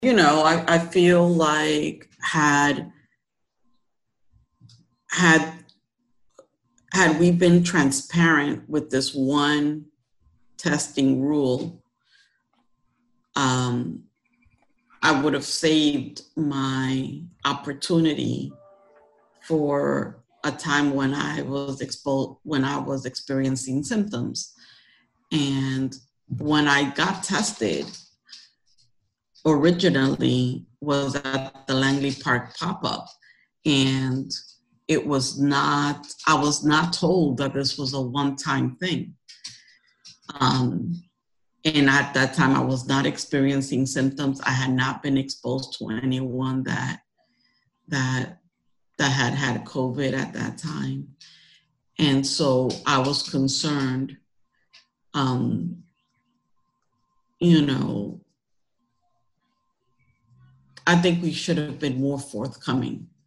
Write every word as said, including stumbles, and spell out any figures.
you know, I, I feel like had had had we been transparent with this one testing rule, um, I would have saved my opportunity for a time when I was exposed, when I was experiencing symptoms. And when I got tested, originally was at the Langley Park pop-up, and it was not, I was not told that this was a one-time thing. Um, and at that time, I was not experiencing symptoms. I had not been exposed to anyone that that that had had COVID at that time, and so I was concerned. Um, you know, I think we should have been more forthcoming